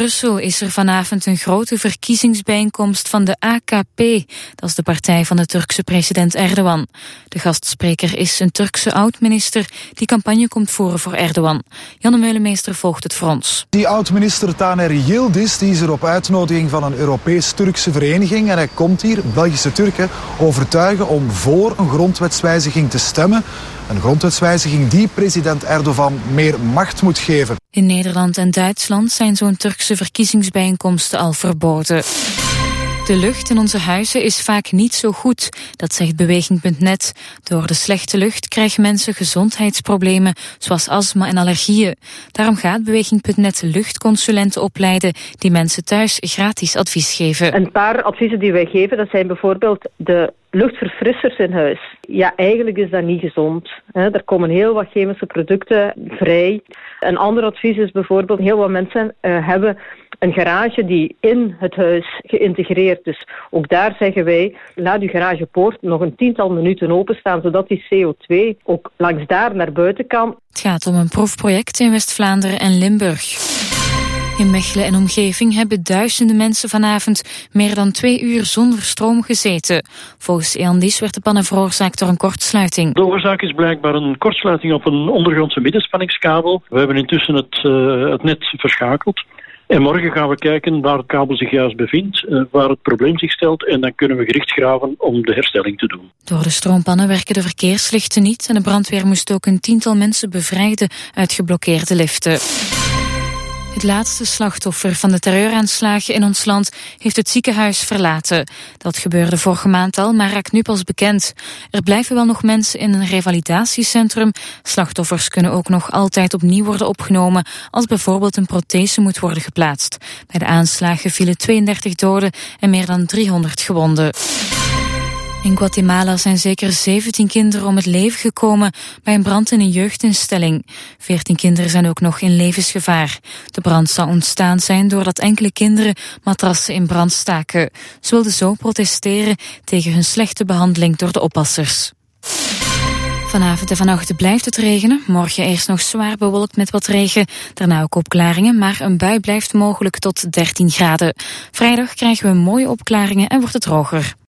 Brussel is er vanavond een grote verkiezingsbijeenkomst van de AKP. Dat is de partij van de Turkse president Erdogan. De gastspreker is een Turkse oud-minister die campagne komt voeren voor Erdogan. Janne Meulemeester volgt het voor ons. Die oud-minister Taner Yildiz die is er op uitnodiging van een Europees-Turkse vereniging. En hij komt hier, Belgische Turken, overtuigen om voor een grondwetswijziging te stemmen. Een grondwetswijziging die president Erdogan meer macht moet geven. In Nederland en Duitsland zijn zo'n Turkse verkiezingsbijeenkomsten al verboden. De lucht in onze huizen is vaak niet zo goed, dat zegt Beweging.net. Door de slechte lucht krijgen mensen gezondheidsproblemen, zoals astma en allergieën. Daarom gaat Beweging.net luchtconsulenten opleiden die mensen thuis gratis advies geven. Een paar adviezen die wij geven, dat zijn bijvoorbeeld de luchtverfrissers in huis. Ja, eigenlijk is dat niet gezond. Er komen heel wat chemische producten vrij. Een ander advies is bijvoorbeeld, heel wat mensen hebben een garage die in het huis geïntegreerd is. Ook daar zeggen wij, laat uw garagepoort nog een 10-tal minuten openstaan, zodat die CO2 ook langs daar naar buiten kan. Het gaat om een proefproject in West-Vlaanderen en Limburg. In Mechelen en omgeving hebben duizenden mensen vanavond meer dan 2 uur zonder stroom gezeten. Volgens Eandis werd de pannen veroorzaakt door een kortsluiting. De oorzaak is blijkbaar een kortsluiting op een ondergrondse middenspanningskabel. We hebben intussen het net verschakeld. En morgen gaan we kijken waar het kabel zich juist bevindt, waar het probleem zich stelt. En dan kunnen we gericht graven om de herstelling te doen. Door de stroompannen werken de verkeerslichten niet en de brandweer moest ook een 10-tal mensen bevrijden uit geblokkeerde liften. Het laatste slachtoffer van de terreuraanslagen in ons land heeft het ziekenhuis verlaten. Dat gebeurde vorige maand al, maar raakt nu pas bekend. Er blijven wel nog mensen in een revalidatiecentrum. Slachtoffers kunnen ook nog altijd opnieuw worden opgenomen als bijvoorbeeld een prothese moet worden geplaatst. Bij de aanslagen vielen 32 doden en meer dan 300 gewonden. In Guatemala zijn zeker 17 kinderen om het leven gekomen bij een brand in een jeugdinstelling. 14 kinderen zijn ook nog in levensgevaar. De brand zou ontstaan zijn doordat enkele kinderen matrassen in brand staken. Ze wilden zo protesteren tegen hun slechte behandeling door de oppassers. Vanavond en vannacht blijft het regenen. Morgen eerst nog zwaar bewolkt met wat regen. Daarna ook opklaringen, maar een bui blijft mogelijk tot 13 graden. Vrijdag krijgen we mooie opklaringen en wordt het droger.